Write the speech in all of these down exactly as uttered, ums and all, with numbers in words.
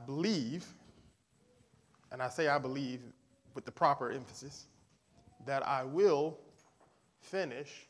believe, and I say I believe with the proper emphasis, that I will finish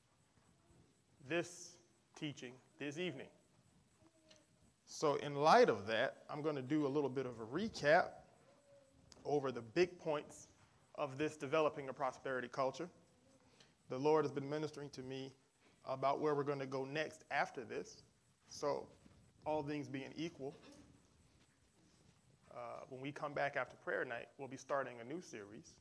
this teaching this evening. So in light of that, I'm going to do a little bit of a recap over the big points of this developing a prosperity culture. The Lord has been ministering to me about where we're going to go next after this. So all things being equal, uh, when we come back after prayer night, we'll be starting a new series.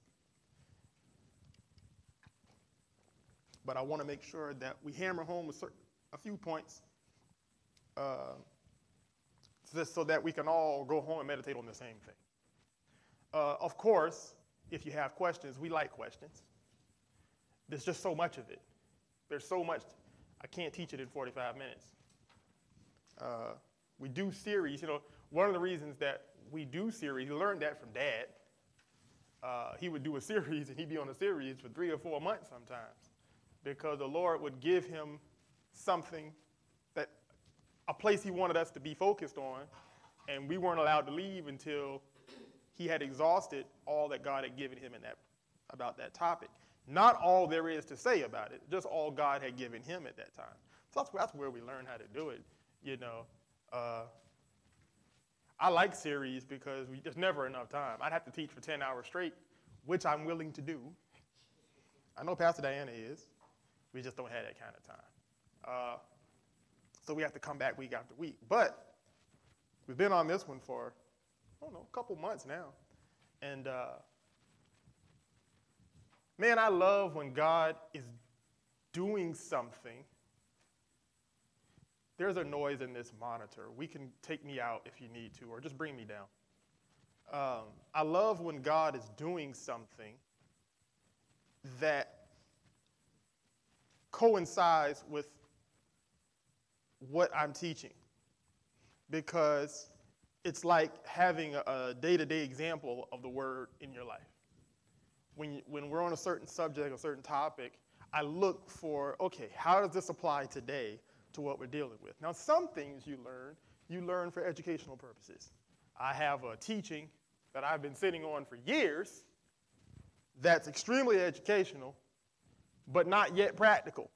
But I want to make sure that we hammer home a, certain, a few points uh, just so that we can all go home and meditate on the same thing. Uh, of course, if you have questions, we like questions. There's just so much of it. There's so much. I can't teach it in forty-five minutes. Uh, we do series. You know, one of the reasons that we do series, you learned that from Dad. Uh, he would do a series, and he'd be on a series for three or four months sometimes, because the Lord would give him something, that a place he wanted us to be focused on, and we weren't allowed to leave until he had exhausted all that God had given him in that about that topic. Not all there is to say about it, just all God had given him at that time. So that's, that's where we learn how to do it. You know, uh, I like series because we, there's never enough time. I'd have to teach for ten hours straight, which I'm willing to do. I know Pastor Diana is. We just don't have that kind of time. Uh, so we have to come back week after week. But we've been on this one for, I don't know, a couple months now. And uh, man, I love when God is doing something. There's a noise in this monitor. We can take me out if you need to, or just bring me down. Um, I love when God is doing something that coincides with what I'm teaching, because it's like having a, a day-to-day example of the word in your life. When, you, when we're on a certain subject, a certain topic, I look for, okay, how does this apply today to what we're dealing with? Now, some things you learn, you learn for educational purposes. I have a teaching that I've been sitting on for years that's extremely educational, but not yet practical.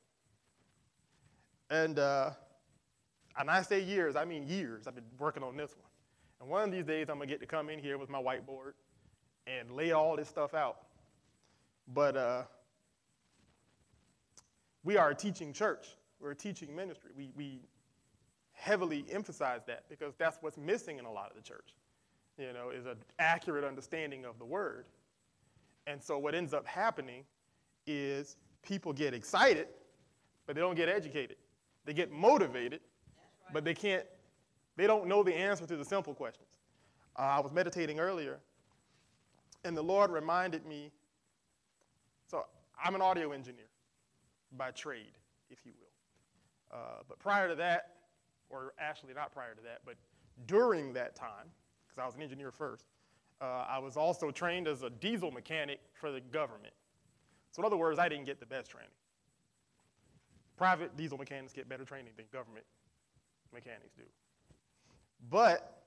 And, uh, and I say years, I mean years. I've been working on this one. And one of these days, I'm going to get to come in here with my whiteboard and lay all this stuff out. But uh, we are a teaching church. We're a teaching ministry. We, we heavily emphasize that because that's what's missing in a lot of the church, you know, is an accurate understanding of the word. And so what ends up happening is people get excited, but they don't get educated. They get motivated, right, but they can't, they don't know the answer to the simple questions. Uh, I was meditating earlier, and the Lord reminded me, so I'm an audio engineer by trade, if you will. Uh, but prior to that, or actually not prior to that, but during that time, because I was an engineer first, uh, I was also trained as a diesel mechanic for the government. So in other words, I didn't get the best training. Private diesel mechanics get better training than government mechanics do. But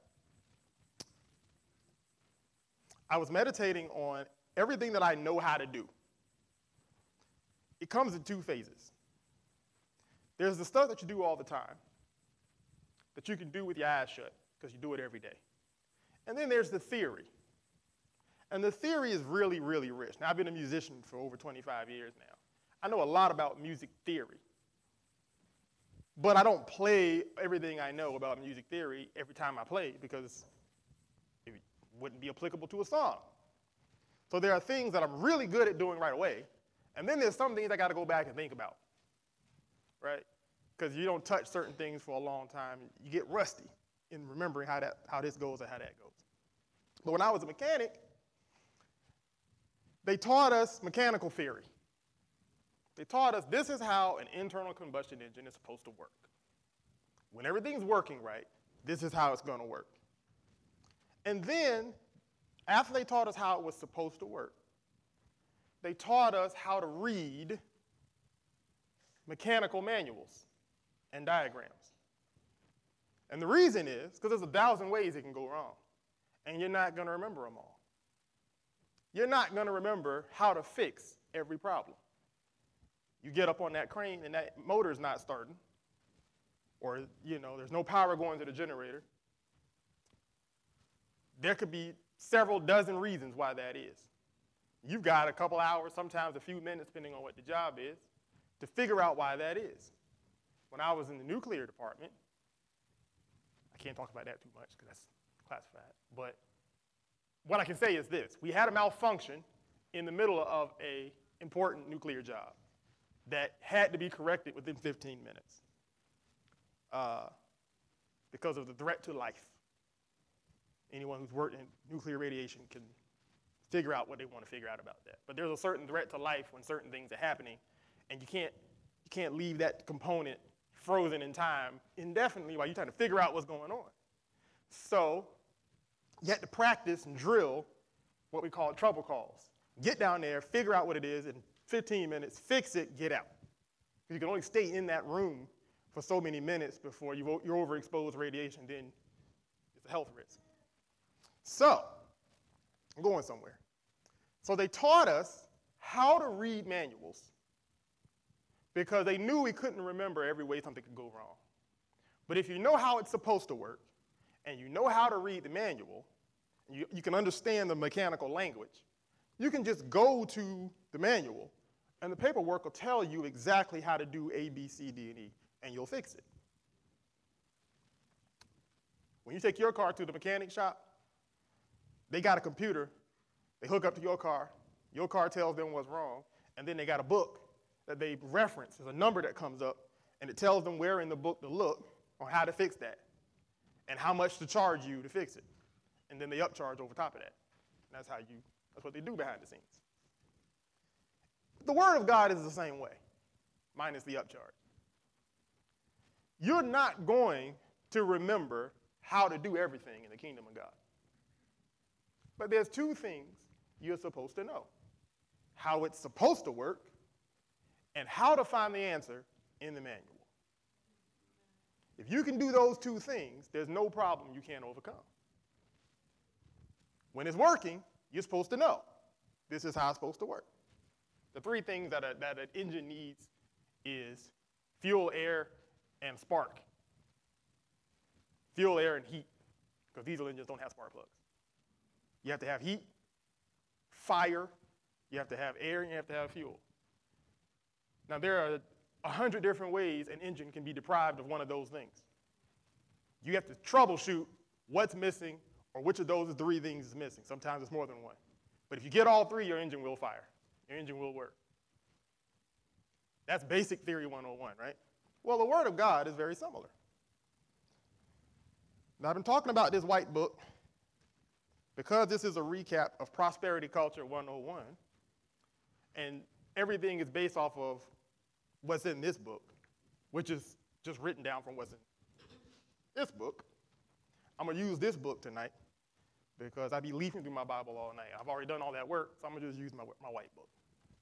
I was meditating on everything that I know how to do. It comes in two phases. There's the stuff that you do all the time that you can do with your eyes shut because you do it every day. And then there's the theory. And the theory is really, really rich. Now, I've been a musician for over twenty-five years now. I know a lot about music theory. But I don't play everything I know about music theory every time I play because it wouldn't be applicable to a song. So there are things that I'm really good at doing right away. And then there's some things I got to go back and think about, right? Because you don't touch certain things for a long time. You get rusty in remembering how that how this goes and how that goes. But when I was a mechanic, they taught us mechanical theory. They taught us this is how an internal combustion engine is supposed to work. When everything's working right, this is how it's going to work. And then, after they taught us how it was supposed to work, they taught us how to read mechanical manuals and diagrams. And the reason is because there's a thousand ways it can go wrong, and you're not going to remember them all. You're not going to remember how to fix every problem. You get up on that crane and that motor's not starting, or, you know, there's no power going to the generator. There could be several dozen reasons why that is. You've got a couple hours, sometimes a few minutes, depending on what the job is, to figure out why that is. When I was in the nuclear department, I can't talk about that too much because that's classified, but what I can say is this. We had a malfunction in the middle of an important nuclear job that had to be corrected within fifteen minutes uh, because of the threat to life. Anyone who's worked in nuclear radiation can figure out what they want to figure out about that. But there's a certain threat to life when certain things are happening, and you can't, you can't leave that component frozen in time indefinitely while you're trying to figure out what's going on. So you have to practice and drill what we call trouble calls. Get down there, figure out what it is in fifteen minutes, fix it, get out. You can only stay in that room for so many minutes before you, you're overexposed to radiation, then it's a health risk. So, I'm going somewhere. So they taught us how to read manuals because they knew we couldn't remember every way something could go wrong. But if you know how it's supposed to work, and you know how to read the manual, you, you can understand the mechanical language, you can just go to the manual, and the paperwork will tell you exactly how to do A, B, C, D, and E, and you'll fix it. When you take your car to the mechanic shop, they got a computer, they hook up to your car, your car tells them what's wrong, and then they got a book that they reference. There's a number that comes up, and it tells them where in the book to look on how to fix that and how much to charge you to fix it. And then they upcharge over top of that. And that's how you, that's what they do behind the scenes. The Word of God is the same way, minus the upcharge. You're not going to remember how to do everything in the kingdom of God. But there's two things you're supposed to know: how it's supposed to work and how to find the answer in the manual. If you can do those two things, there's no problem you can't overcome. When it's working, you're supposed to know this is how it's supposed to work. The three things that, a, that an engine needs is fuel, air, and spark. Fuel, air, and heat, because diesel engines don't have spark plugs. You have to have heat, fire, you have to have air, and you have to have fuel. Now, there are a hundred different ways an engine can be deprived of one of those things. You have to troubleshoot what's missing or which of those three things is missing. Sometimes it's more than one. But if you get all three, your engine will fire. Your engine will work. That's basic theory one oh one, right? Well, the Word of God is very similar. Now, I've been talking about this white book because this is a recap of Prosperity Culture one oh one, and everything is based off of what's in this book, which is just written down from what's in this book. I'm going to use this book tonight because I be leafing through my Bible all night. I've already done all that work, so I'm going to just use my, my white book.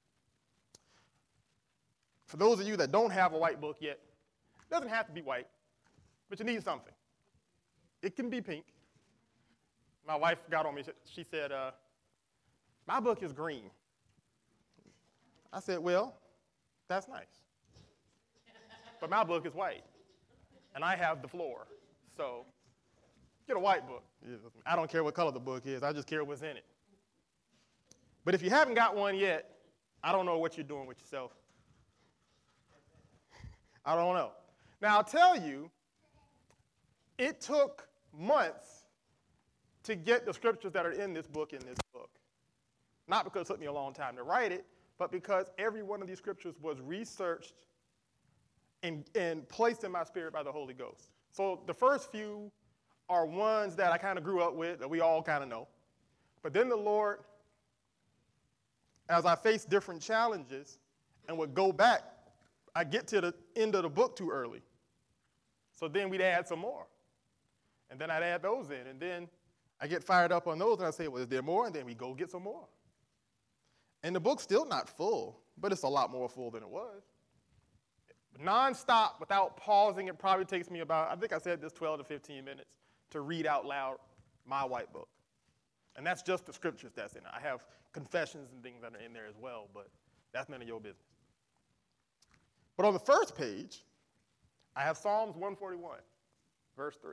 For those of you that don't have a white book yet, it doesn't have to be white, but you need something. It can be pink. My wife got on me. She said, uh, my book is green. I said, well, that's nice. But my book is white, and I have the floor. So get a white book. I don't care what color the book is. I just care what's in it. But if you haven't got one yet, I don't know what you're doing with yourself. I don't know. Now, I'll tell you, it took months to get the scriptures that are in this book in this book. Not because it took me a long time to write it, but because every one of these scriptures was researched and, and placed in my spirit by the Holy Ghost. So the first few are ones that I kind of grew up with, that we all kind of know. But then the Lord, as I faced different challenges and would go back, I get to the end of the book too early. So then we'd add some more. And then I'd add those in. And then I get fired up on those, and I say, well, is there more? And then we go get some more. And the book's still not full, but it's a lot more full than it was. Non-stop, without pausing, it probably takes me about, I think I said this, twelve to fifteen minutes to read out loud my white book. And that's just the scriptures that's in it. I have confessions and things that are in there as well, but that's none of your business. But on the first page, I have Psalms one forty-one, verse three.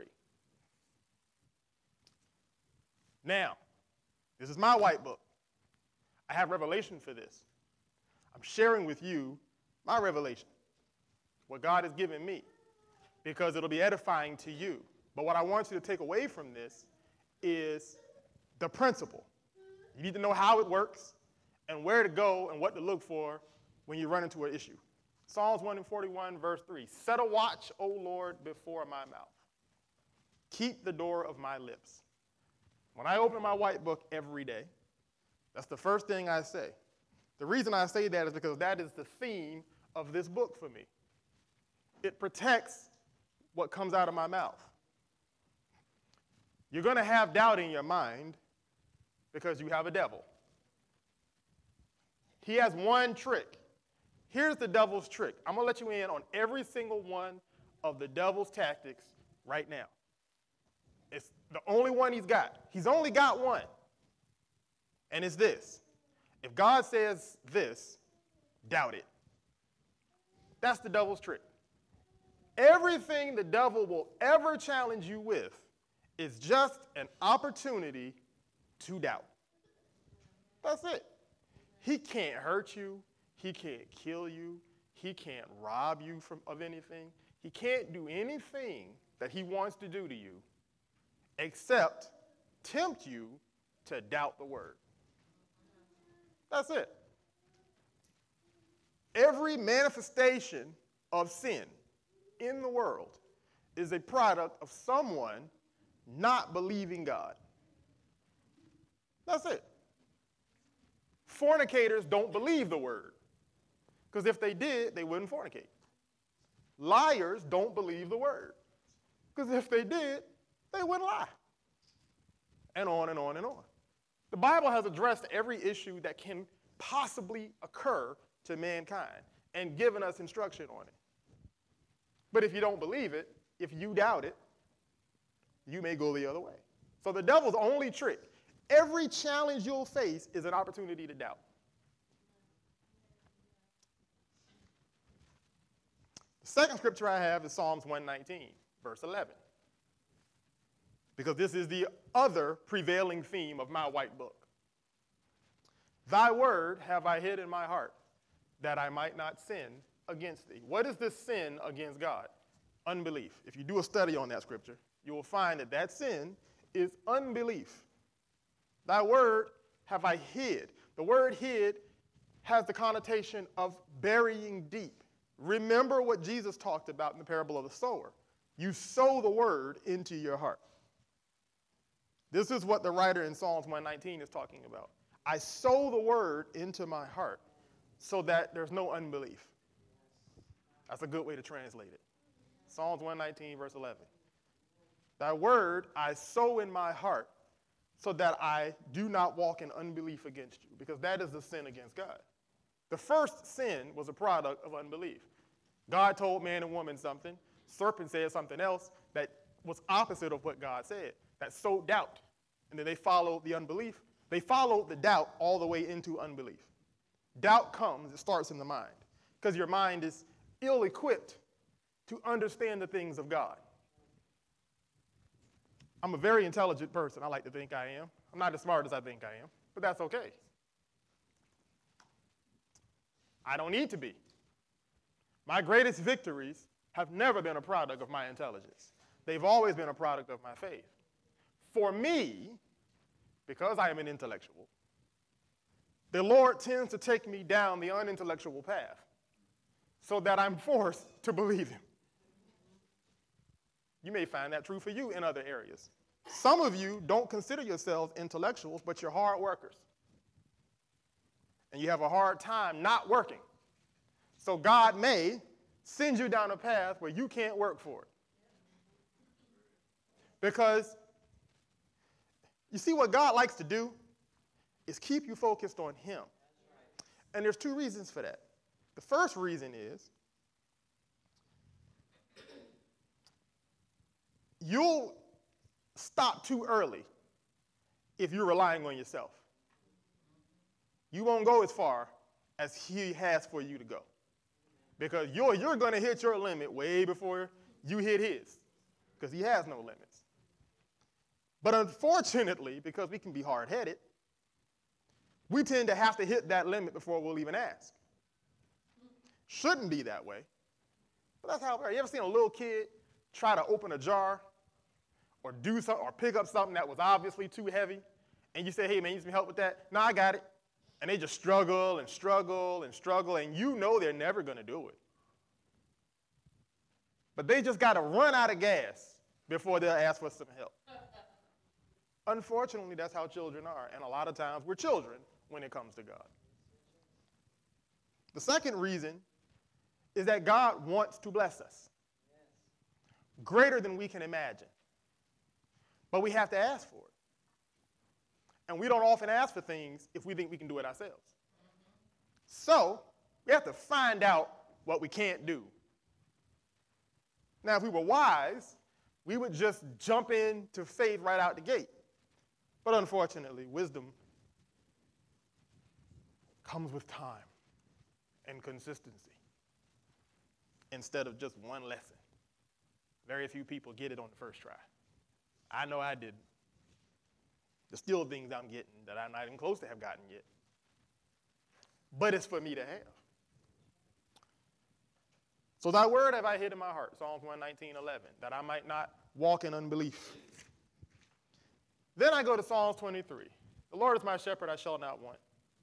Now, this is my white book. I have revelation for this. I'm sharing with you my revelation, what God has given me, because it'll be edifying to you. But what I want you to take away from this is the principle. You need to know how it works and where to go and what to look for when you run into an issue. Psalms one forty-one, verse three. Set a watch, O Lord, before my mouth. Keep the door of my lips. When I open my white book every day, that's the first thing I say. The reason I say that is because that is the theme of this book for me. It protects what comes out of my mouth. You're going to have doubt in your mind because you have a devil. He has one trick. Here's the devil's trick. I'm going to let you in on every single one of the devil's tactics right now. It's the only one he's got. He's only got one. And it's this. If God says this, doubt it. That's the devil's trick. Everything the devil will ever challenge you with is just an opportunity to doubt. That's it. He can't hurt you. He can't kill you. He can't rob you from, of anything. He can't do anything that he wants to do to you except tempt you to doubt the word. That's it. Every manifestation of sin in the world is a product of someone not believing God. That's it. Fornicators don't believe the word, because if they did, they wouldn't fornicate. Liars don't believe the word, because if they did, they wouldn't lie. And on and on and on. The Bible has addressed every issue that can possibly occur to mankind and given us instruction on it. But if you don't believe it, if you doubt it, you may go the other way. So the devil's only trick, every challenge you'll face is an opportunity to doubt. The second scripture I have is Psalms one nineteen, verse eleven. Because this is the other prevailing theme of my white book. Thy word have I hid in my heart, that I might not sin against thee. What is this sin against God? Unbelief. If you do a study on that scripture, you will find that that sin is unbelief. Thy word have I hid. The word hid has the connotation of burying deep. Remember what Jesus talked about in the parable of the sower. You sow the word into your heart. This is what the writer in Psalms one nineteen is talking about. I sow the word into my heart so that there's no unbelief. That's a good way to translate it. Psalms one nineteen, verse eleven. Thy word I sow in my heart so that I do not walk in unbelief against you, because that is the sin against God. The first sin was a product of unbelief. God told man and woman something. Serpent said something else that was opposite of what God said, that sowed doubt. And then they followed the unbelief. They followed the doubt all the way into unbelief. Doubt comes, it starts in the mind, because your mind is ill-equipped to understand the things of God. I'm a very intelligent person. I like to think I am. I'm not as smart as I think I am, but that's okay. I don't need to be. My greatest victories have never been a product of my intelligence. They've always been a product of my faith. For me, because I am an intellectual, the Lord tends to take me down the unintellectual path so that I'm forced to believe him. You may find that true for you in other areas. Some of you don't consider yourselves intellectuals, but you're hard workers. And you have a hard time not working. So God may send you down a path where you can't work for it. Because you see, what God likes to do is keep you focused on him. And there's two reasons for that. The first reason is you'll stop too early if you're relying on yourself. You won't go as far as he has for you to go. Because you're, you're going to hit your limit way before you hit his, because he has no limits. But unfortunately, because we can be hard-headed, we tend to have to hit that limit before we'll even ask. Shouldn't be that way, but that's how it is. You ever seen a little kid try to open a jar or do something or pick up something that was obviously too heavy, and you say, hey, man, you need some help with that? No, I got it. And they just struggle and struggle and struggle, and you know they're never going to do it. But they just got to run out of gas before they'll ask for some help. Unfortunately, that's how children are, and a lot of times we're children when it comes to God. The second reason is that God wants to bless us, greater than we can imagine. But we have to ask for it. And we don't often ask for things if we think we can do it ourselves. So we have to find out what we can't do. Now, if we were wise, we would just jump into faith right out the gate. But unfortunately, wisdom comes with time and consistency instead of just one lesson. Very few people get it on the first try. I know I didn't. There's still things I'm getting that I'm not even close to have gotten yet. But it's for me to have. So thy word have I hid in my heart, Psalms one nineteen, eleven, that I might not walk in unbelief. Then I go to Psalms twenty-three. The Lord is my shepherd, I shall not want.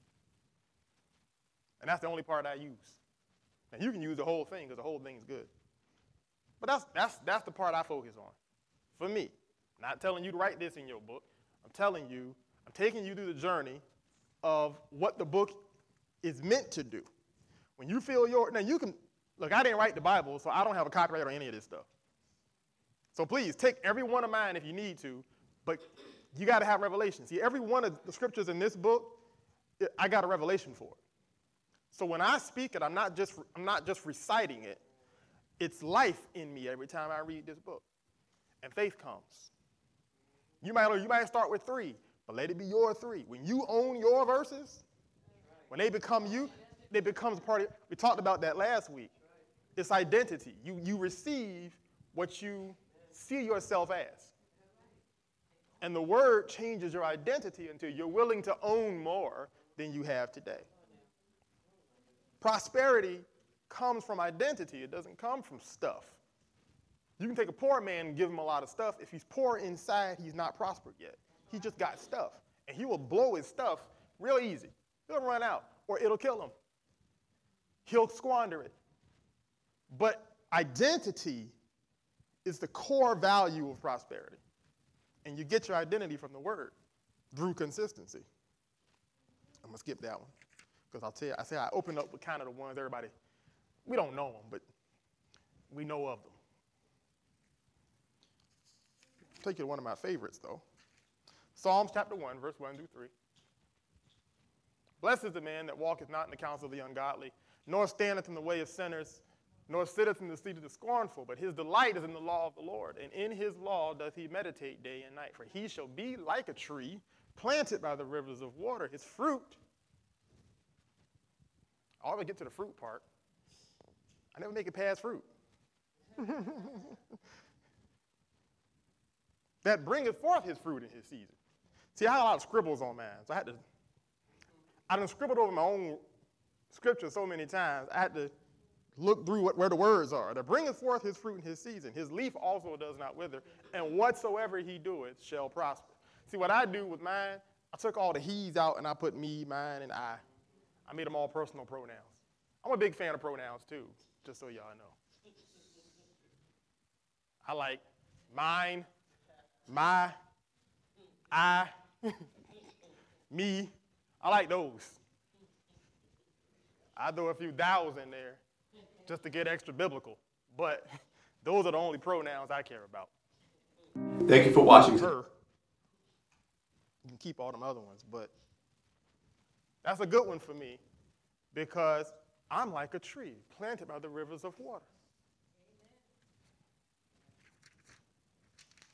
And that's the only part I use. And you can use the whole thing because the whole thing's good. But that's, that's, that's the part I focus on. For me, I'm not telling you to write this in your book. I'm telling you, I'm taking you through the journey of what the book is meant to do. When you feel your, now you can, look, I didn't write the Bible, so I don't have a copyright on any of this stuff. So please, take every one of mine if you need to, but you got to have revelation. See, every one of the scriptures in this book, it, I got a revelation for it. So when I speak it, I'm not just, I'm not just reciting it. It's life in me every time I read this book. And faith comes. You might, you might start with three, but let it be your three. When you own your verses, when they become you, they become part of, we talked about that last week. It's identity. You, you receive what you see yourself as. And the word changes your identity until you're willing to own more than you have today. Prosperity comes from identity. It doesn't come from stuff. You can take a poor man and give him a lot of stuff. If he's poor inside, he's not prospered yet. He just got stuff. And he will blow his stuff real easy. He'll run out, or it'll kill him. He'll squander it. But identity is the core value of prosperity. And you get your identity from the word through consistency. I'm going to skip that one. Because I'll tell you, I say I opened up with kind of the ones everybody, we don't know them, but we know of them. I'll take you to one of my favorites, though. Psalms chapter one, verse one through three. Blessed is the man that walketh not in the counsel of the ungodly, nor standeth in the way of sinners, nor sitteth in the seat of the scornful, but his delight is in the law of the Lord, and in his law doth he meditate day and night. For he shall be like a tree planted by the rivers of water. His fruit, I always get to the fruit part. I never make it past fruit. That bringeth forth his fruit in his season. See, I had a lot of scribbles on mine, so I had to, I done scribbled over my own scripture so many times, I had to look through what, where the words are. That bringeth forth his fruit in his season. His leaf also does not wither, and whatsoever he doeth shall prosper. See, what I do with mine, I took all the he's out, and I put me, mine, and I. I made them all personal pronouns. I'm a big fan of pronouns, too, just so y'all know. I like mine, my, I, me. I like those. I throw a few thous in there just to get extra biblical, but those are the only pronouns I care about. Thank you for watching. Her. You can keep all them other ones, but that's a good one for me because I'm like a tree planted by the rivers of water.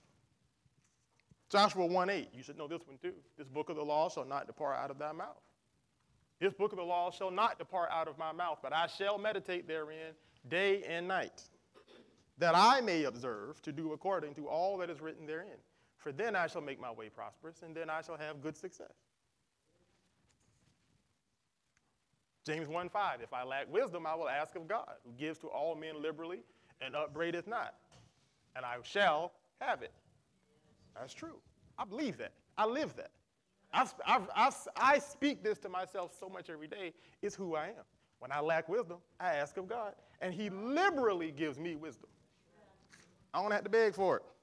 Joshua one eight, you should know this one too. This book of the law shall not depart out of thy mouth. This book of the law shall not depart out of my mouth, but I shall meditate therein day and night, that I may observe to do according to all that is written therein. For then I shall make my way prosperous, and then I shall have good success. James one five, if I lack wisdom, I will ask of God, who gives to all men liberally and upbraideth not, and I shall have it. That's true. I believe that. I live that. I, I, I, I speak this to myself so much every day. It's who I am. When I lack wisdom, I ask of God, and he liberally gives me wisdom. I don't have to beg for it.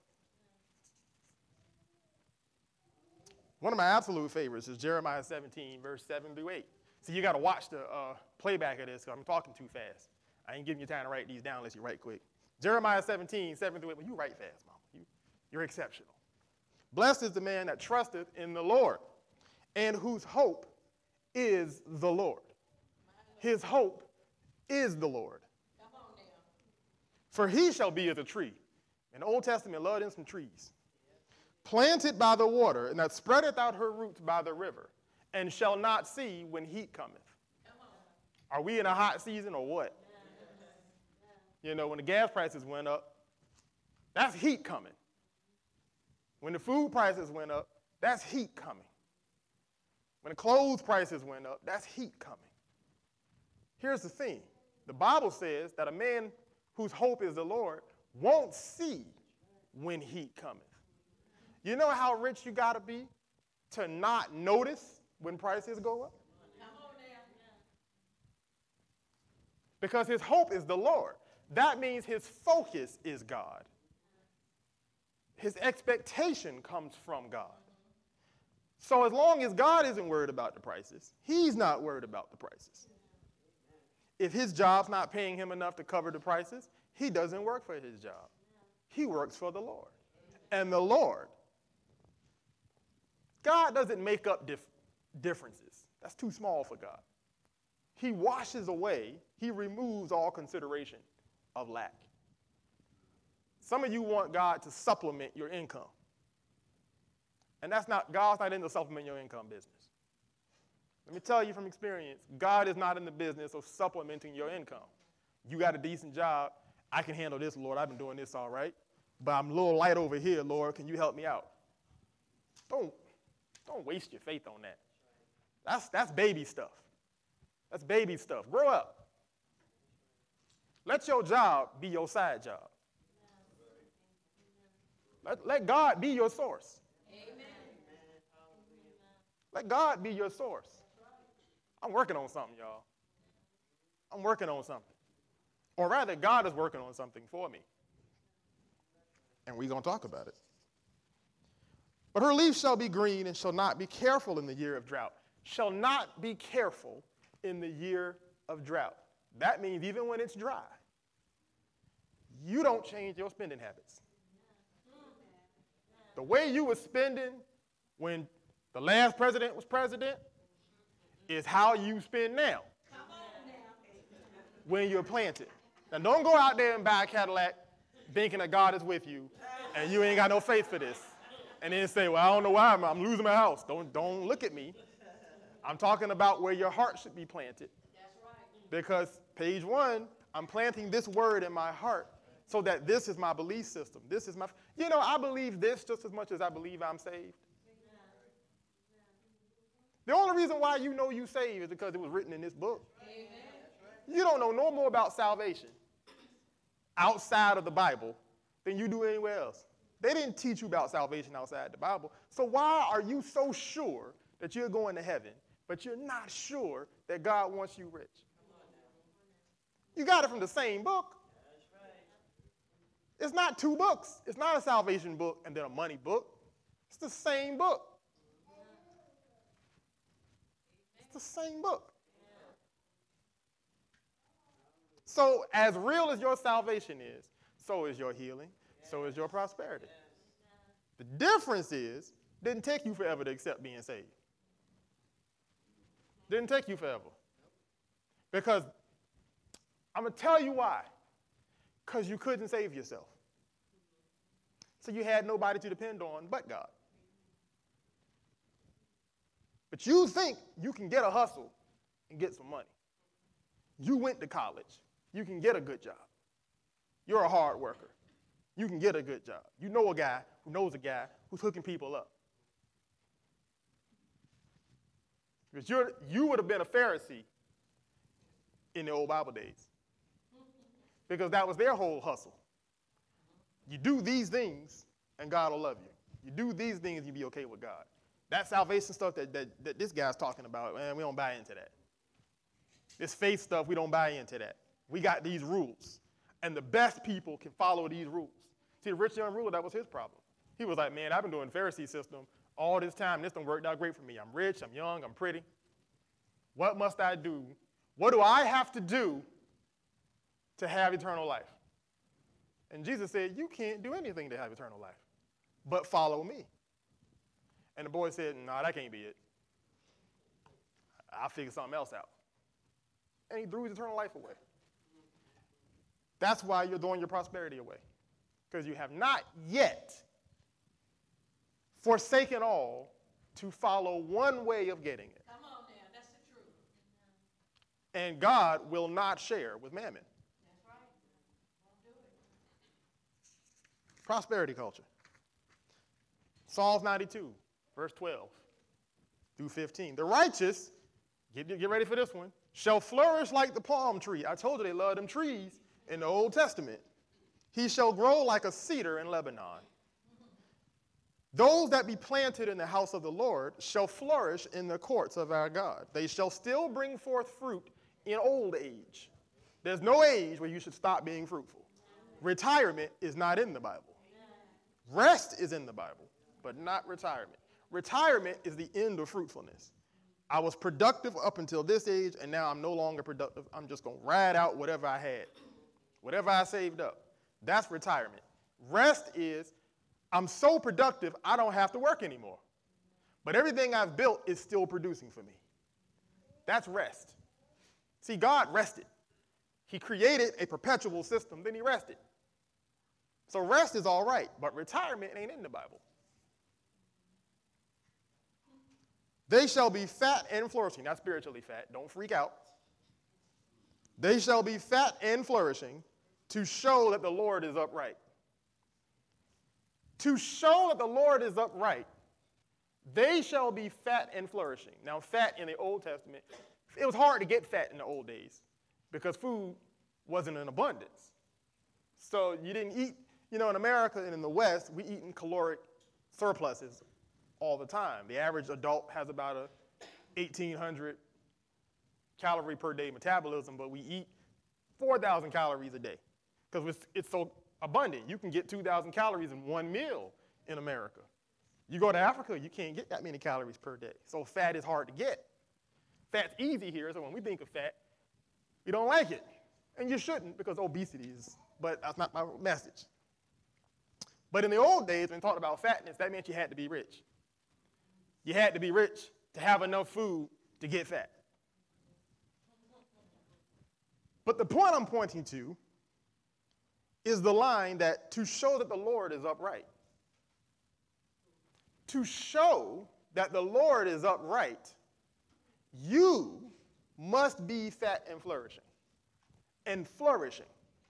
One of my absolute favorites is Jeremiah seventeen, verse seven through eight. See, you got to watch the uh, playback of this because I'm talking too fast. I ain't giving you time to write these down unless you write quick. Jeremiah seventeen, seven through eight. Well, you write fast, Mama. You, you're exceptional. Blessed is the man that trusteth in the Lord, and whose hope is the Lord. His hope is the Lord. For he shall be as a tree. In the Old Testament, loved in some trees. Planted by the water, and that spreadeth out her roots by the river, and shall not see when heat cometh. Are we in a hot season or what? You know, when the gas prices went up, that's heat coming. When the food prices went up, that's heat coming. When the clothes prices went up, that's heat coming. Here's the thing. The Bible says that a man whose hope is the Lord won't see when heat cometh. You know how rich you got to be to not notice when prices go up? Because his hope is the Lord. That means his focus is God. His expectation comes from God. So as long as God isn't worried about the prices, he's not worried about the prices. If his job's not paying him enough to cover the prices, he doesn't work for his job. He works for the Lord. And the Lord, God doesn't make up dif- differences. That's too small for God. He washes away, he removes all consideration of lack. Some of you want God to supplement your income. And that's not, God's not in the supplement your income business. Let me tell you from experience, God is not in the business of supplementing your income. You got a decent job. I can handle this, Lord. I've been doing this all right. But I'm a little light over here, Lord. Can you help me out? Don't, don't waste your faith on that. That's, that's baby stuff. That's baby stuff. Grow up. Let your job be your side job. Let, let God be your source. Amen. Let God be your source. I'm working on something, y'all. I'm working on something. Or rather, God is working on something for me. And we're going to talk about it. But her leaf shall be green and shall not be careful in the year of drought. Shall not be careful in the year of drought. That means even when it's dry, you don't change your spending habits. The way you were spending when the last president was president is how you spend now when you're planted. Now, don't go out there and buy a Cadillac thinking that God is with you and you ain't got no faith for this. And then say, well, I don't know why I'm, I'm losing my house. Don't, don't look at me. I'm talking about where your heart should be planted. Because page one, I'm planting this word in my heart so that this is my belief system. This is my, you know, I believe this just as much as I believe I'm saved. The only reason why you know you saved is because it was written in this book. Amen. You don't know no more about salvation outside of the Bible than you do anywhere else. They didn't teach you about salvation outside the Bible. So why are you so sure that you're going to heaven, but you're not sure that God wants you rich? You got it from the same book. It's not two books. It's not a salvation book and then a money book. It's the same book. It's the same book. So as real as your salvation is, so is your healing, so is your prosperity. The difference is, it didn't take you forever to accept being saved. Didn't take you forever. Because I'm going to tell you why. Because you couldn't save yourself. So you had nobody to depend on but God. But you think you can get a hustle and get some money. You went to college. You can get a good job. You're a hard worker. You can get a good job. You know a guy who knows a guy who's hooking people up. Because you're, you would have been a Pharisee in the old Bible days. Because that was their whole hustle. You do these things, and God will love you. You do these things, you'll be okay with God. That salvation stuff that, that, that this guy's talking about, man, we don't buy into that. This faith stuff, we don't buy into that. We got these rules. And the best people can follow these rules. See, the rich young ruler, that was his problem. He was like, man, I've been doing the Pharisee system all this time. This don't work out great for me. I'm rich, I'm young, I'm pretty. What must I do? What do I have to do to have eternal life? And Jesus said, you can't do anything to have eternal life, but follow me. And the boy said, no, nah, that can't be it. I'll figure something else out. And he threw his eternal life away. That's why you're throwing your prosperity away, because you have not yet forsaken all to follow one way of getting it. Come on now, that's the truth. And God will not share with mammon. That's right. Won't do it. Prosperity culture. Psalms ninety-two, verse twelve through fifteen. The righteous, get, get ready for this one, shall flourish like the palm tree. I told you they love them trees in the Old Testament. He shall grow like a cedar in Lebanon. Those that be planted in the house of the Lord shall flourish in the courts of our God. They shall still bring forth fruit in old age. There's no age where you should stop being fruitful. Retirement is not in the Bible. Rest is in the Bible, but not retirement. Retirement is the end of fruitfulness. I was productive up until this age, and now I'm no longer productive. I'm just going to ride out whatever I had, whatever I saved up. That's retirement. Rest is, I'm so productive, I don't have to work anymore. But everything I've built is still producing for me. That's rest. See, God rested. He created a perpetual system, then he rested. So rest is all right, but retirement ain't in the Bible. They shall be fat and flourishing, not spiritually fat. Don't freak out. They shall be fat and flourishing to show that the Lord is upright. To show that the Lord is upright, they shall be fat and flourishing. Now, fat in the Old Testament, it was hard to get fat in the old days because food wasn't in abundance. So you didn't eat, you know, in America and in the West, we eat in caloric surpluses all the time. The average adult has about a eighteen hundred calorie per day metabolism, but we eat four thousand calories a day because it's, it's so abundant. You can get two thousand calories in one meal in America. You go to Africa, you can't get that many calories per day. So fat is hard to get. Fat's easy here, so when we think of fat, we don't like it. And you shouldn't, because obesity is, but that's not my message. But in the old days, when we talked about fatness, that meant you had to be rich. You had to be rich to have enough food to get fat. But the point I'm pointing to is the line that to show that the Lord is upright. To show that the Lord is upright, you must be fat and flourishing. And flourishing.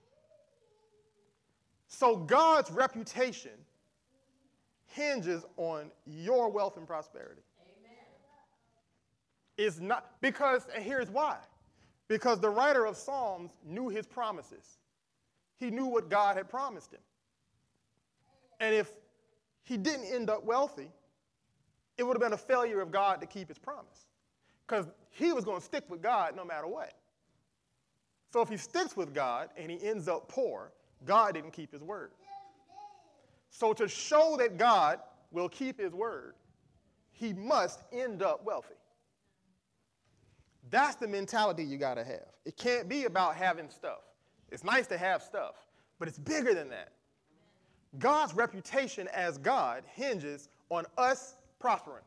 So God's reputation hinges on your wealth and prosperity. Amen. It's not, because, and here's why. Because the writer of Psalms knew his promises. He knew what God had promised him. And if he didn't end up wealthy, it would have been a failure of God to keep his promise. Because he was going to stick with God no matter what. So if he sticks with God and he ends up poor, God didn't keep his word. So to show that God will keep his word, he must end up wealthy. That's the mentality you got to have. It can't be about having stuff. It's nice to have stuff, but it's bigger than that. God's reputation as God hinges on us prospering.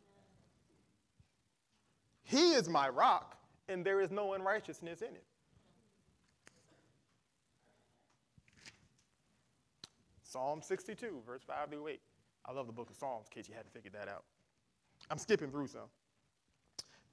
He is my rock, and there is no unrighteousness in it. Psalm sixty-two, verse five through eight. I love the book of Psalms, in case you hadn't figured that out. I'm skipping through some.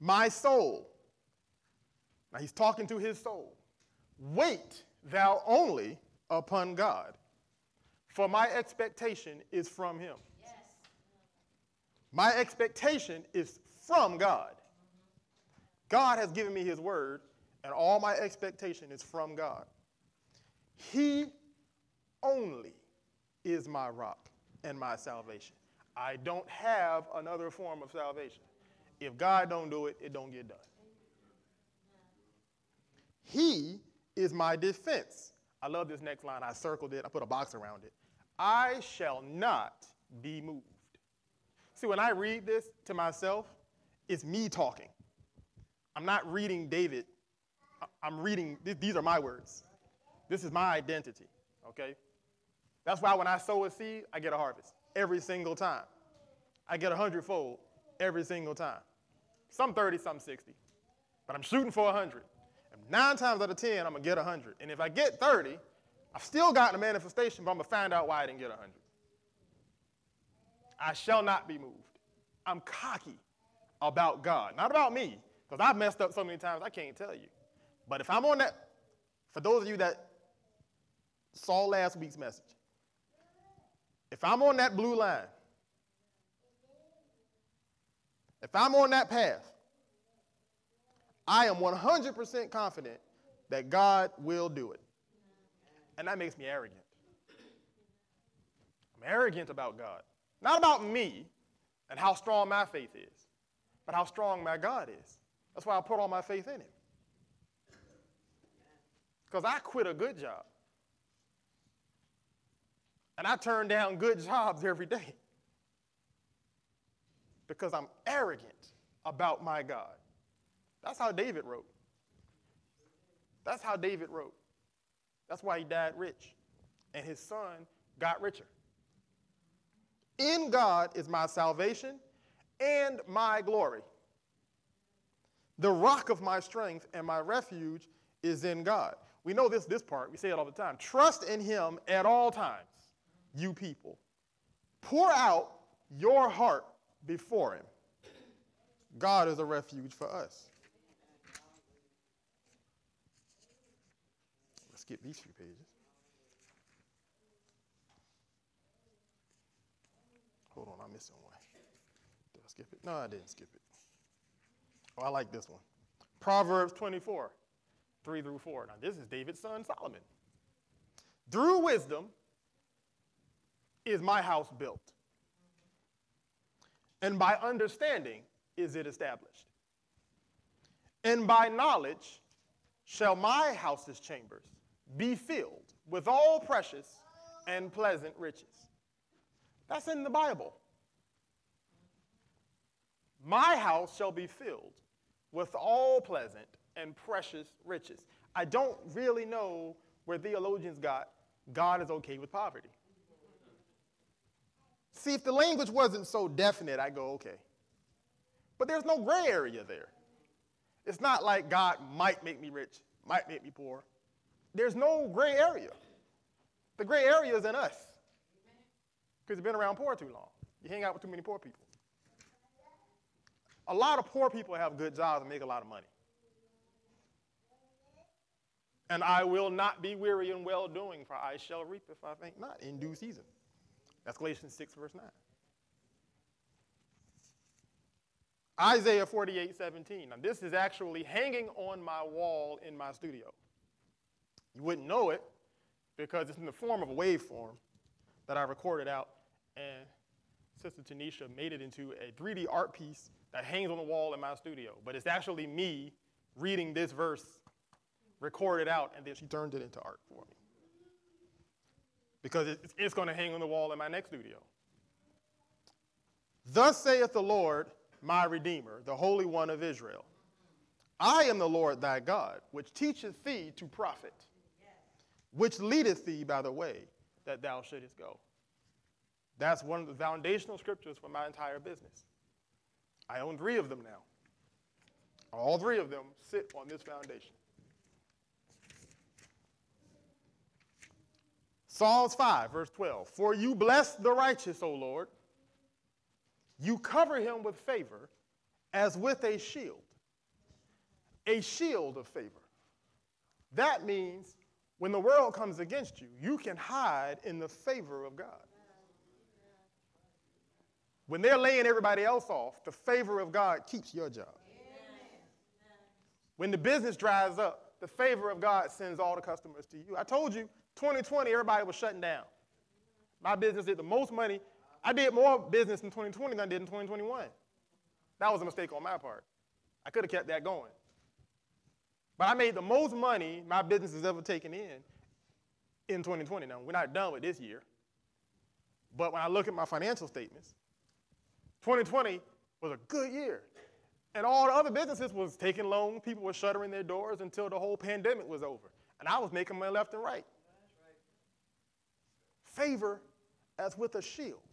My soul, now he's talking to his soul, wait thou only upon God, for my expectation is from him. Yes. My expectation is from God. God has given me his word, and all my expectation is from God. He only is my rock and my salvation. I don't have another form of salvation. If God don't do it, it don't get done. He is my defense. I love this next line. I circled it. I put a box around it. I shall not be moved. See, when I read this to myself, it's me talking. I'm not reading David. I'm reading, these are my words. This is my identity, okay? That's why when I sow a seed, I get a harvest every single time. I get a hundredfold every single time. Some thirty, some sixty. But I'm shooting for a hundred. And nine times out of ten, I'm going to get a hundred. And if I get thirty, I've still gotten a manifestation, but I'm going to find out why I didn't get a hundred. I shall not be moved. I'm cocky about God, not about me, because I've messed up so many times I can't tell you. But if I'm on that, for those of you that saw last week's message, if I'm on that blue line, if I'm on that path, I am one hundred percent confident that God will do it. And that makes me arrogant. I'm arrogant about God. Not about me and how strong my faith is, but how strong my God is. That's why I put all my faith in him. Because I quit a good job. And I turn down good jobs every day. Because I'm arrogant about my God. That's how David wrote. That's how David wrote. That's why he died rich. And his son got richer. In God is my salvation and my glory. The rock of my strength and my refuge is in God. We know this, this part. We say it all the time. Trust in him at all times, you people. Pour out your heart before him. God is a refuge for us. Let's skip these few pages. Hold on, I'm missing one. Did I skip it? No, I didn't skip it. Oh, I like this one. Proverbs twenty-four, three through four. Now, this is David's son, Solomon. Through wisdom is my house built, and by understanding is it established. And by knowledge shall my house's chambers be filled with all precious and pleasant riches. That's in the Bible. My house shall be filled with all pleasant and precious riches. I don't really know where theologians got God is okay with poverty. See, if the language wasn't so definite, I'd go, okay. But there's no gray area there. It's not like God might make me rich, might make me poor. There's no gray area. The gray area is in us. Because you've been around poor too long. You hang out with too many poor people. A lot of poor people have good jobs and make a lot of money. And I will not be weary in well-doing, for I shall reap if I think not in due season. That's Galatians six, verse nine. Isaiah forty-eight, seventeen. Now, this is actually hanging on my wall in my studio. You wouldn't know it because it's in the form of a waveform that I recorded out, and Sister Tanisha made it into a three D art piece that hangs on the wall in my studio. But it's actually me reading this verse, recorded out, and then she turned it into art for me. Because it's, it's going to hang on the wall in my next studio. Thus saith the Lord, my Redeemer, the Holy One of Israel. I am the Lord thy God, which teacheth thee to profit, which leadeth thee by the way that thou shouldest go. That's one of the foundational scriptures for my entire business. I own three of them now. All three of them sit on this foundation. Psalms five, verse twelve. For you bless the righteous, O Lord. You cover him with favor as with a shield. a shield of favor. That means when the world comes against you, you can hide in the favor of God. When they're laying everybody else off, the favor of God keeps your job. When the business dries up, the favor of God sends all the customers to you. I told you, twenty twenty, everybody was shutting down. My business did the most money. I did more business in twenty twenty than I did in twenty twenty-one. That was a mistake on my part. I could have kept that going. But I made the most money my business has ever taken in in twenty twenty. Now, we're not done with this year. But when I look at my financial statements, twenty twenty was a good year. And all the other businesses was taking loans. People were shuttering their doors until the whole pandemic was over. And I was making money left and right. Favor as with a shield.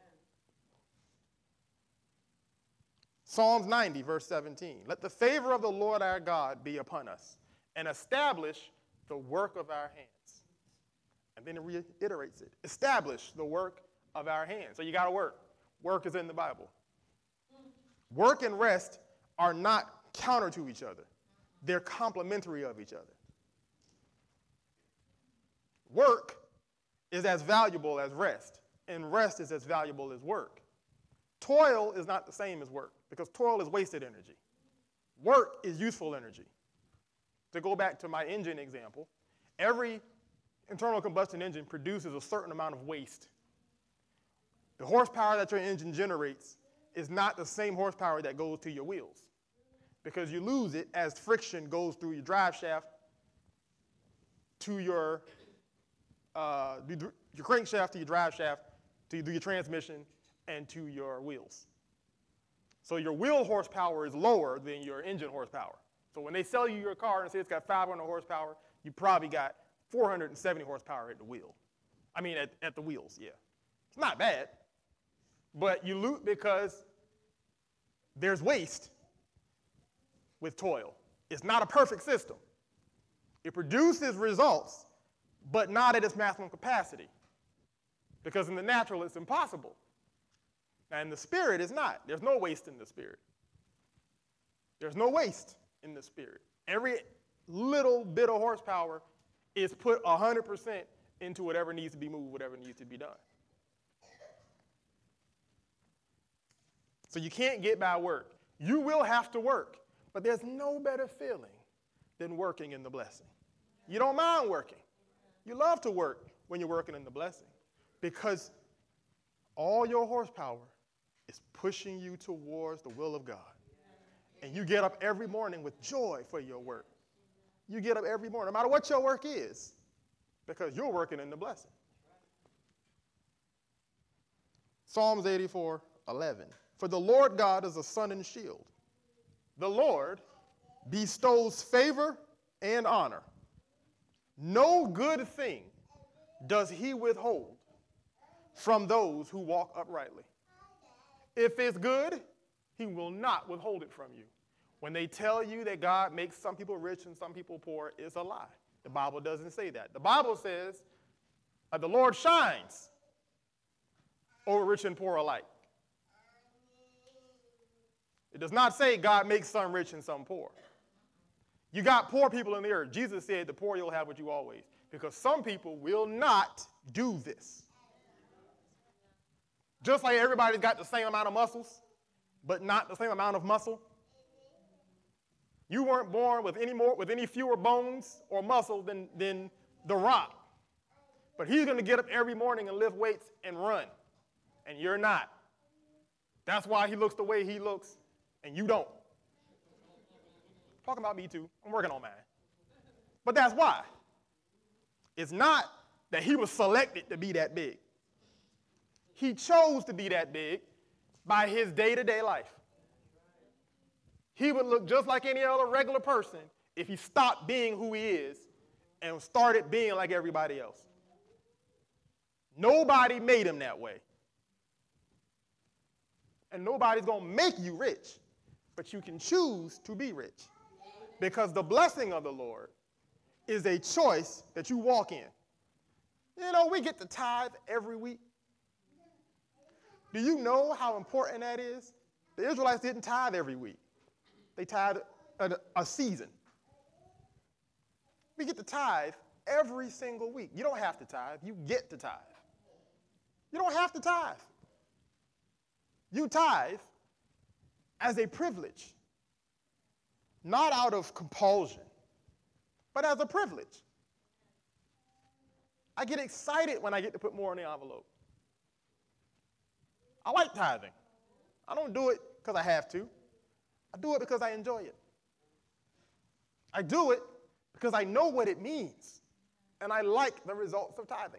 Psalms ninety, verse seventeen. Let the favor of the Lord our God be upon us and establish the work of our hands. And then it reiterates it. Establish the work of our hands. So you got to work. Work is in the Bible. Work and rest are not counter to each other. They're complementary of each other. Work is as valuable as rest, and rest is as valuable as work. Toil is not the same as work, because toil is wasted energy. Work is useful energy. To go back to my engine example, every internal combustion engine produces a certain amount of waste. The horsepower that your engine generates is not the same horsepower that goes to your wheels, because you lose it as friction goes through your drive shaft to your, uh, your crankshaft to your drive shaft to your transmission and to your wheels. So your wheel horsepower is lower than your engine horsepower. So when they sell you your car and say it's got five hundred horsepower, you probably got four hundred seventy horsepower at the wheel. I mean, at, at the wheels, yeah. It's not bad, but you lose because there's waste with toil. It's not a perfect system. It produces results, but not at its maximum capacity, because in the natural, it's impossible. Now, in the spirit, it's not. There's no waste in the spirit. There's no waste in the spirit. Every little bit of horsepower is put one hundred percent into whatever needs to be moved, whatever needs to be done. So you can't get by work. You will have to work, but there's no better feeling than working in the blessing. You don't mind working. You love to work when you're working in the blessing, because all your horsepower is pushing you towards the will of God. And you get up every morning with joy for your work. You get up every morning, no matter what your work is, because you're working in the blessing. Psalms eighty-four, eleven. For the Lord God is a sun and shield. The Lord bestows favor and honor. No good thing does he withhold from those who walk uprightly. If it's good, he will not withhold it from you. When they tell you that God makes some people rich and some people poor, it's a lie. The Bible doesn't say that. The Bible says uh, the Lord shines over rich and poor alike. It does not say God makes some rich and some poor. You got poor people in the earth. Jesus said the poor you'll have with you always, because some people will not do this. Just like everybody's got the same amount of muscles, but not the same amount of muscle. You weren't born with any more, with any fewer bones or muscle than, than The Rock. But he's going to get up every morning and lift weights and run, and you're not. That's why he looks the way he looks, and you don't. Talking about me too. I'm working on mine. But that's why. It's not that he was selected to be that big. He chose to be that big by his day-to-day life. He would look just like any other regular person if he stopped being who he is and started being like everybody else. Nobody made him that way. And nobody's going to make you rich, but you can choose to be rich, because the blessing of the Lord is a choice that you walk in. You know, we get to tithe every week. Do you know how important that is? The Israelites didn't tithe every week. They tithed a, a season. We get to tithe every single week. You don't have to tithe. You get to tithe. You don't have to tithe. You tithe as a privilege, not out of compulsion, but as a privilege. I get excited when I get to put more in the envelope. I like tithing. I don't do it because I have to. I do it because I enjoy it. I do it because I know what it means, and I like the results of tithing.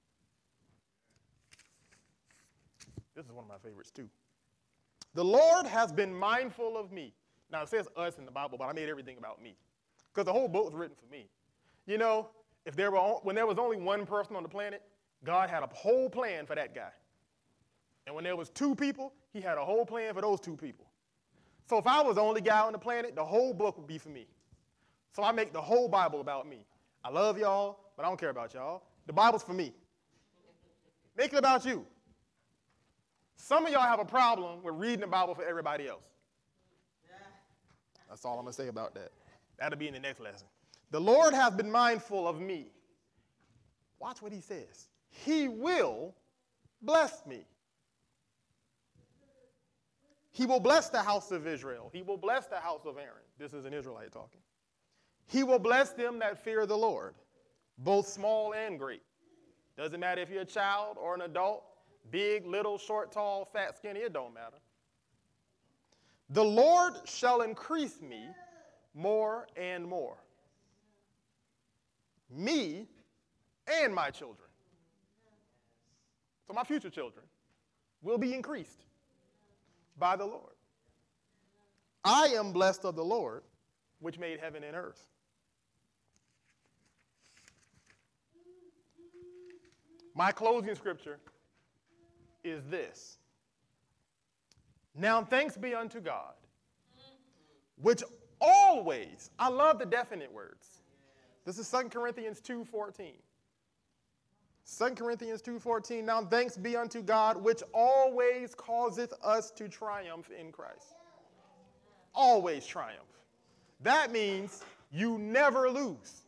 This is one of my favorites, too. The Lord has been mindful of me. Now, it says us in the Bible, but I made everything about me because the whole book was written for me. You know, if there were, when there was only one person on the planet, God had a whole plan for that guy. And when there was two people, he had a whole plan for those two people. So if I was the only guy on the planet, the whole book would be for me. So I make the whole Bible about me. I love y'all, but I don't care about y'all. The Bible's for me. Make it about you. Some of y'all have a problem with reading the Bible for everybody else. That's all I'm going to say about that. That'll be in the next lesson. The Lord has been mindful of me. Watch what he says. He will bless me. He will bless the house of Israel. He will bless the house of Aaron. This is an Israelite talking. He will bless them that fear the Lord, both small and great. Doesn't matter if you're a child or an adult, big, little, short, tall, fat, skinny, it don't matter. The Lord shall increase me more and more. Me and my children. So my future children will be increased by the Lord. I am blessed of the Lord, which made heaven and earth. My closing scripture is this. Now thanks be unto God, which always, I love the definite words. This is Second Corinthians two fourteen. Second Corinthians two fourteen, now thanks be unto God, which always causeth us to triumph in Christ. Always triumph. That means you never lose.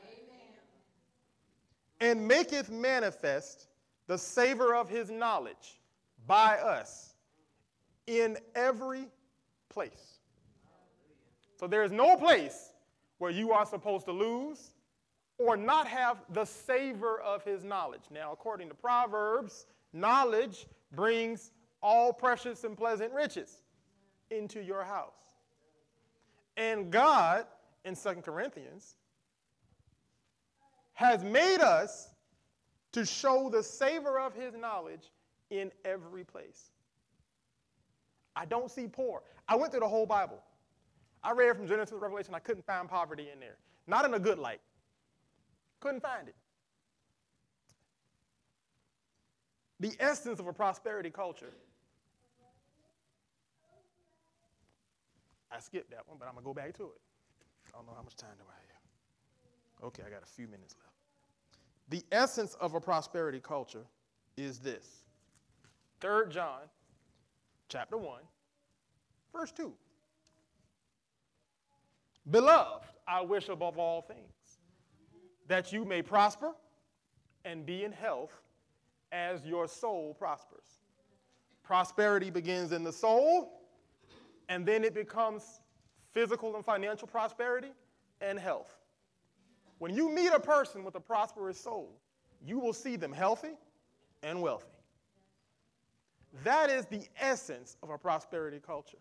And maketh manifest the savor of his knowledge by us in every place. So there is no place where you are supposed to lose or not have the savor of his knowledge. Now, according to Proverbs, knowledge brings all precious and pleasant riches into your house. And God, in Second Corinthians, has made us to show the savor of his knowledge in every place. I don't see poor. I went through the whole Bible. I read from Genesis to Revelation. I couldn't find poverty in there. Not in a good light. Couldn't find it. The essence of a prosperity culture. I skipped that one, but I'm going to go back to it. I don't know how much time do I have. Okay, I got a few minutes left. The essence of a prosperity culture is this. Third John, chapter one, verse two. Beloved, I wish above all things that you may prosper and be in health as your soul prospers. Prosperity begins in the soul, and then it becomes physical and financial prosperity and health. When you meet a person with a prosperous soul, you will see them healthy and wealthy. That is the essence of a prosperity culture.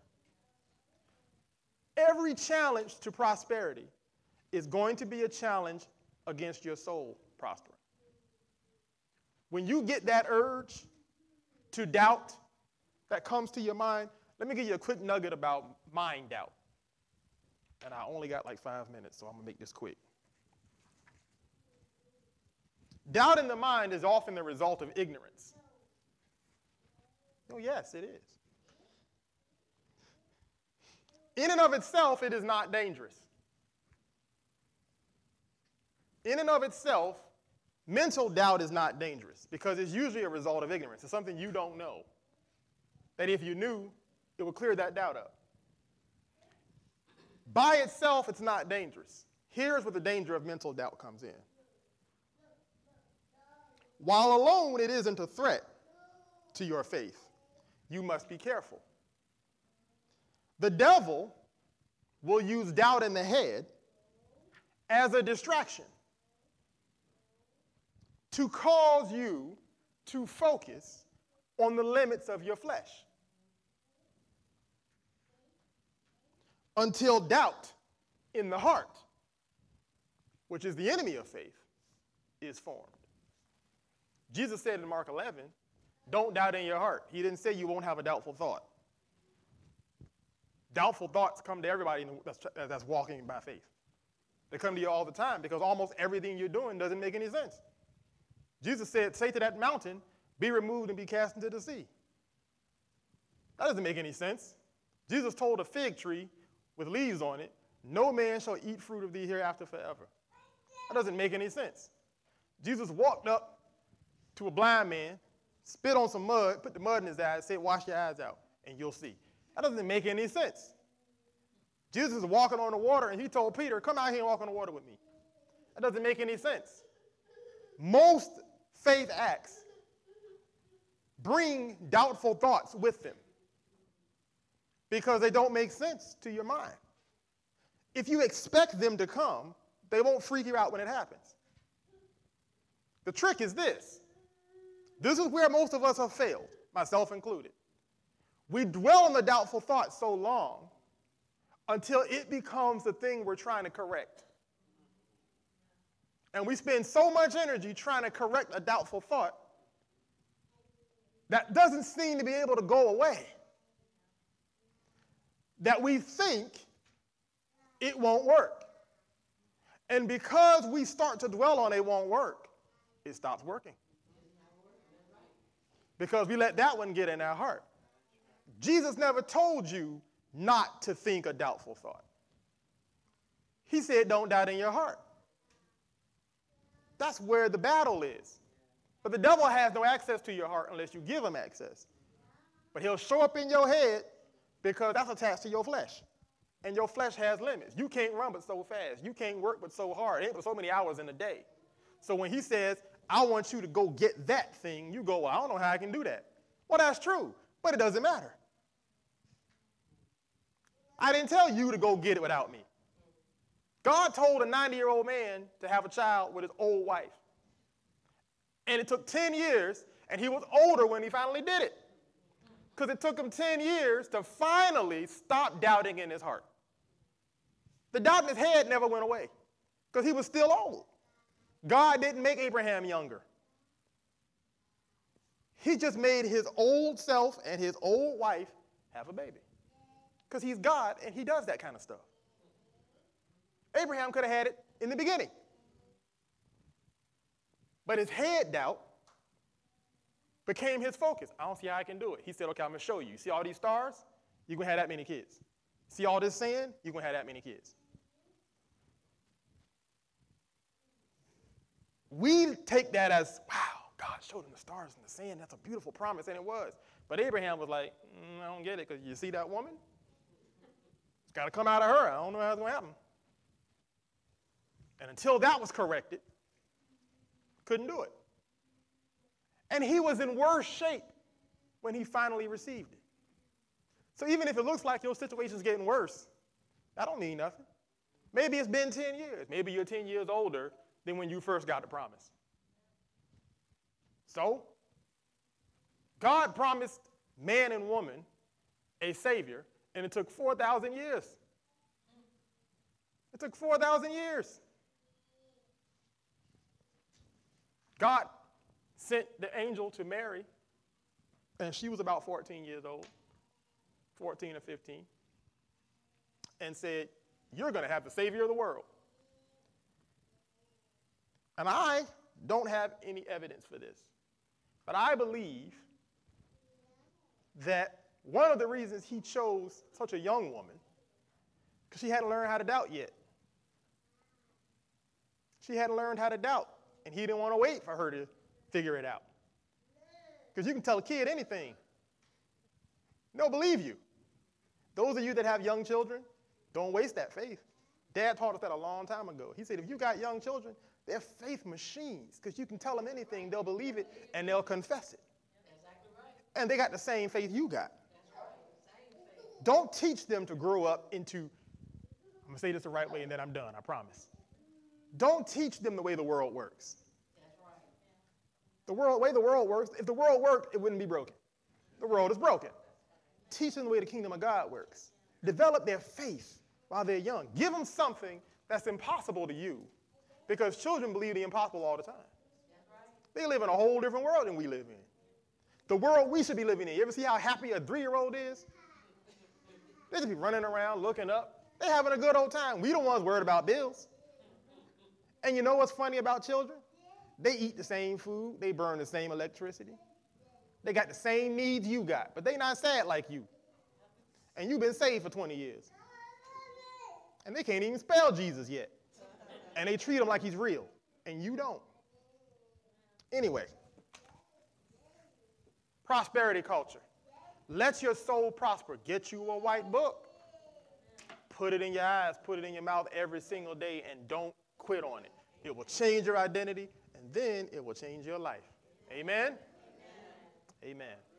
Every challenge to prosperity is going to be a challenge against your soul prospering. When you get that urge to doubt that comes to your mind, let me give you a quick nugget about mind doubt. And I only got like five minutes, so I'm going to make this quick. Doubt in the mind is often the result of ignorance. Oh, yes, it is. In and of itself, it is not dangerous. In and of itself, mental doubt is not dangerous because it's usually a result of ignorance. It's something you don't know. That if you knew, it would clear that doubt up. By itself, it's not dangerous. Here's where the danger of mental doubt comes in. While alone, it isn't a threat to your faith. You must be careful. The devil will use doubt in the head as a distraction to cause you to focus on the limits of your flesh until doubt in the heart, which is the enemy of faith, is formed. Jesus said in Mark eleven, don't doubt in your heart. He didn't say you won't have a doubtful thought. Doubtful thoughts come to everybody that's, that's walking by faith. They come to you all the time because almost everything you're doing doesn't make any sense. Jesus said, say to that mountain, be removed and be cast into the sea. That doesn't make any sense. Jesus told a fig tree with leaves on it, no man shall eat fruit of thee hereafter forever. That doesn't make any sense. Jesus walked up to a blind man, spit on some mud, put the mud in his eyes, said, wash your eyes out, and you'll see. That doesn't make any sense. Jesus is walking on the water, and he told Peter, come out here and walk on the water with me. That doesn't make any sense. Most faith acts bring doubtful thoughts with them because they don't make sense to your mind. If you expect them to come, they won't freak you out when it happens. The trick is this. This is where most of us have failed, myself included. We dwell on the doubtful thought so long until it becomes the thing we're trying to correct. And we spend so much energy trying to correct a doubtful thought that doesn't seem to be able to go away, that we think it won't work. And because we start to dwell on it won't work, it stops working. Because we let that one get in our heart. Jesus never told you not to think a doubtful thought. He said, don't doubt in your heart. That's where the battle is. But the devil has no access to your heart unless you give him access. But he'll show up in your head because that's attached to your flesh. And your flesh has limits. You can't run but so fast. You can't work but so hard. It ain't but so many hours in a day. So when he says, I want you to go get that thing, you go, well, I don't know how I can do that. Well, that's true, but it doesn't matter. I didn't tell you to go get it without me. God told a ninety-year-old man to have a child with his old wife. And it took ten years, and he was older when he finally did it. Because it took him ten years to finally stop doubting in his heart. The doubt in his head never went away because he was still old. God didn't make Abraham younger. He just made his old self and his old wife have a baby. Because he's God and he does that kind of stuff. Abraham could have had it in the beginning. But his head doubt became his focus. I don't see how I can do it. He said, okay, I'm going to show you. You see all these stars? You're going to have that many kids. See all this sand? You're going to have that many kids. We take that as, wow, God showed him the stars and the sand. That's a beautiful promise, and it was. But Abraham was like, mm, I don't get it, because you see that woman? It's got to come out of her. I don't know how it's going to happen. And until that was corrected, couldn't do it. And he was in worse shape when he finally received it. So even if it looks like your situation's getting worse, that don't mean nothing. Maybe it's been ten years. Maybe you're ten years older than when you first got the promise. So, God promised man and woman a Savior, and it took four thousand years. It took four thousand years. God sent the angel to Mary, and she was about fourteen years old, fourteen or fifteen, and said, you're going to have the Savior of the world. And I don't have any evidence for this, but I believe that one of the reasons he chose such a young woman, because she hadn't learned how to doubt yet. She hadn't learned how to doubt, and he didn't want to wait for her to figure it out. Because you can tell a kid anything. They'll believe you. Those of you that have young children, Don't waste that faith. Dad taught us that a long time ago. He said, if you got young children, they're faith machines because you can tell them anything, they'll believe it, and they'll confess it. Exactly right. And they got the same faith you got. That's right. Same faith. Don't teach them to grow up into, I'm going to say this the right way and then I'm done, I promise. Don't teach them the way the world works. That's right. The world, way the world works, if the world worked, it wouldn't be broken. The world is broken. Teach them the way the kingdom of God works. Develop their faith while they're young. Give them something that's impossible to you because children believe the impossible all the time. They live in a whole different world than we live in. The world we should be living in. You ever see how happy a three-year-old is? They just be running around, looking up. They're having a good old time. We the ones worried about bills. And you know what's funny about children? They eat the same food. They burn the same electricity. They got the same needs you got, but they not sad like you. And you've been saved for twenty years. And they can't even spell Jesus yet. And they treat him like he's real, and you don't. Anyway, prosperity culture. Let your soul prosper. Get you a white book. Put it in your eyes, put it in your mouth every single day, and don't quit on it. It will change your identity, and then it will change your life. Amen? Amen. Amen.